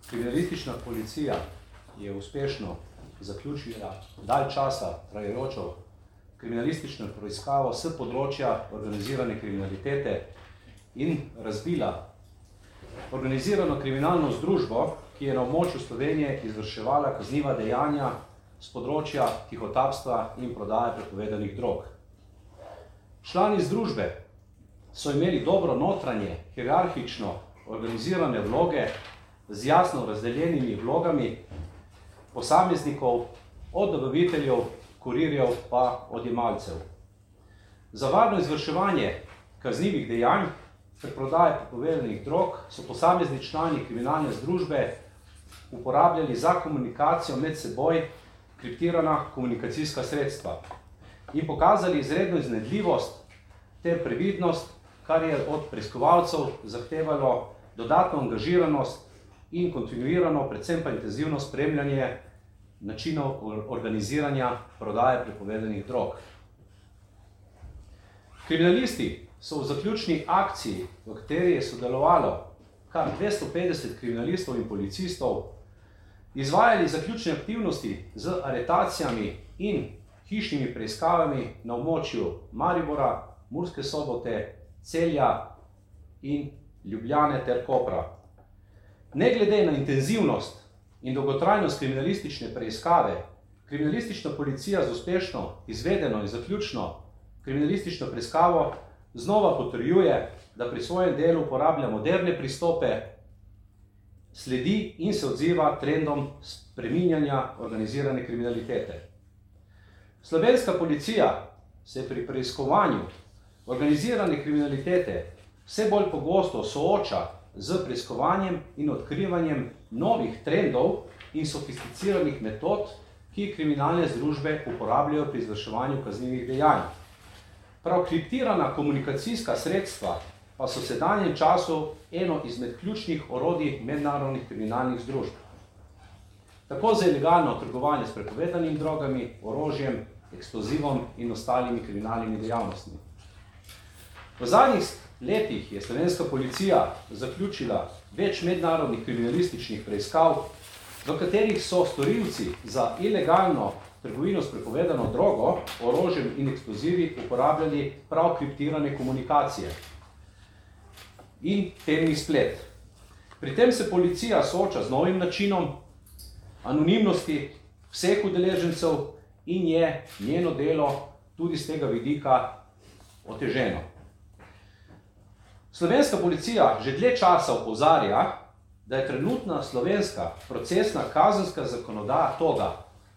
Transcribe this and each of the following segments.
Kriminalistična policija je uspešno zaključila dalj časa trajajočo kriminalistično preiskavo s področja organizirane kriminalitete in razbila organizirano kriminalno združbo, ki je na območju Slovenije izvrševala kazniva dejanja z področja tihotapstva in prodaje prepovedanih drog. Člani združbe so imeli dobro notranje, hierarhično organizirane vloge z jasno razdeljenimi vlogami posameznikov, od dobaviteljev, kurirjev pa odjemalcev. Za varno izvrševanje kaznivih dejanj ter prodaje prepovedanih drog so posamezni člani kriminalne združbe uporabljali za komunikacijo med seboj kriptirana komunikacijska sredstva in pokazali izredno iznajdljivost ter previdnost, kar je od preiskovalcev zahtevalo dodatno angažiranost in kontinuirano, predvsem pa intenzivno spremljanje načinov organiziranja prodaje prepovedanih drog. Kriminalisti so v zaključni akciji, v kateri je sodelovalo kar 250 kriminalistov in policistov, izvajali zaključne aktivnosti z aretacijami in hišnimi preiskavami na območju Maribora, Murske Sobote, Celja in Ljubljane ter Kopra. Ne glede na intenzivnost in dolgotrajnost kriminalistične preiskave, kriminalistična policija z uspešno izvedeno in zaključno kriminalistično preiskavo znova potrjuje, da pri svojem delu uporablja moderne pristope, sledi in se odziva trendom spreminjanja organizirane kriminalitete. Slovenska policija se pri preiskovanju organizirane kriminalitete vse bolj pogosto sooča z preiskovanjem in odkrivanjem novih trendov in sofisticiranih metod, ki kriminalne združbe uporabljajo pri izvrševanju kaznivih dejanj. Prav kriptirana komunikacijska sredstva pa so v sedanjem času eno izmed ključnih orodij mednarodnih kriminalnih združb. Tako za ilegalno trgovanje s prepovedanimi drogami, orožjem, eksplozivom in ostalimi kriminalnimi dejavnostmi. V zadnjih letih je slovenska policija zaključila več mednarodnih kriminalističnih preiskav, v katerih so storilci za ilegalno trgovino s prepovedano drogo, orožjem in eksplozivi uporabljali prav kriptirane komunikacije in temni splet. Pri tem se policija sooča z novim načinom anonimnosti vseh udeležencev in je njeno delo tudi z tega vidika oteženo. Slovenska policija že dlje časa opozarja, da je trenutna slovenska procesna kazenska zakonodaja toga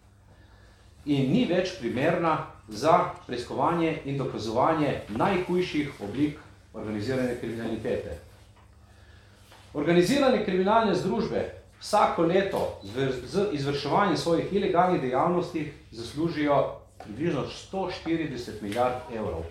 in ni več primerna za preiskovanje in dokazovanje najhujših oblik organizirane kriminalitete. Organizirane kriminalne združbe vsako leto z izvrševanjem svojih ilegalnih dejavnosti zaslužijo približno 140 milijard evrov.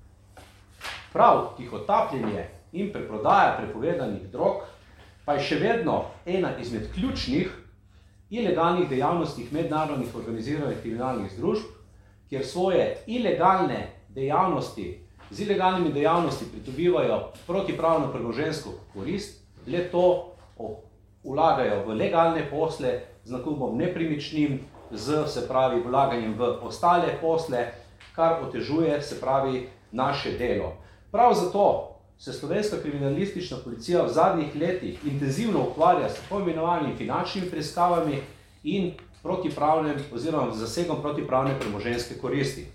Prav tihotapljenje in preprodaja prepovedanih drog pa je še vedno ena izmed ključnih ilegalnih dejavnostih mednarodnih organiziranih kriminalnih združb, kjer svoje ilegalne dejavnosti z ilegalnimi dejavnosti pridobivajo protipravno premoženjsko korist, le to vlagajo v legalne posle z nakupom nepremičnin, se pravi vlaganjem v ostale posle, kar otežuje, se pravi, naše delo. Prav zato se slovenska kriminalistična policija v zadnjih letih intenzivno ukvarja s tako imenovanimi finančnimi preiskavami in protipravnim oziroma z zasegom protipravne premoženjske koristi.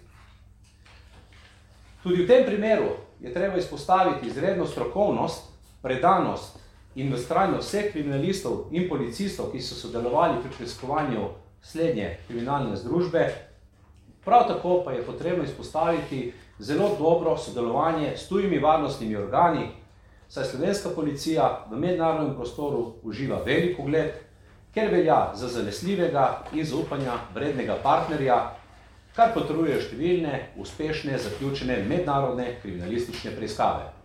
Tudi v tem primeru je treba izpostaviti izredno strokovnost, predanost in vztrajnost vseh kriminalistov in policistov, ki so sodelovali pri preiskovanju slednje kriminalne združbe. Prav tako pa je potrebno izpostaviti zelo dobro sodelovanje s tujimi varnostnimi organi, saj slovenska policija v mednarodnem prostoru uživa velik ugled, ker velja za zanesljivega in zaupanja vrednega partnerja, kar potrjujejo številne uspešne zaključene mednarodne kriminalistične preiskave.